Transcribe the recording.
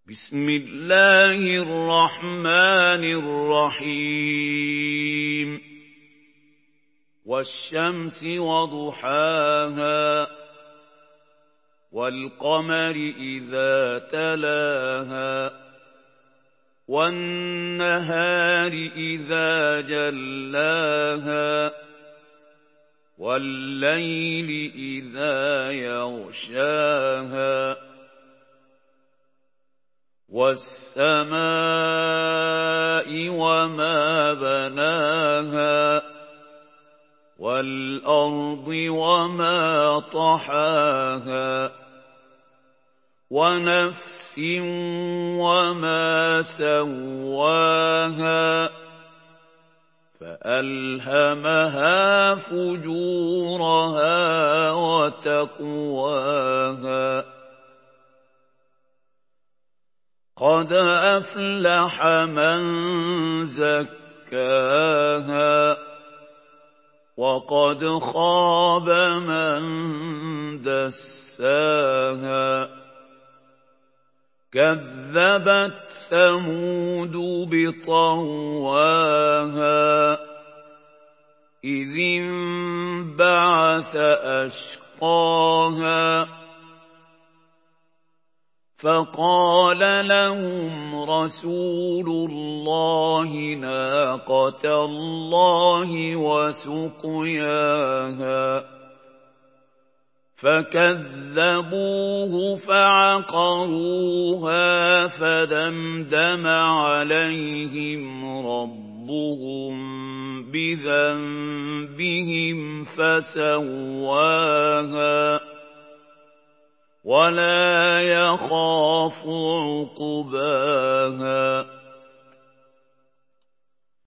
بسم الله الرحمن الرحيم والشمس وضحاها والقمر إذا تلاها والنهار إذا جلاها والليل إذا يغشاها والسماء وما بناها والأرض وما طحاها ونفس وما سواها فألهمها فجورها وتقواها قد أفلح من زكاها وقد خاب من دساها كذبت ثمود بطغواها إذ انبعث أشقاها فقال لهم رسول الله ناقة الله وسقياها فكذبوه فعقروها فدمدم عليهم ربهم بذنبهم فسواها ولا يخاف عقباها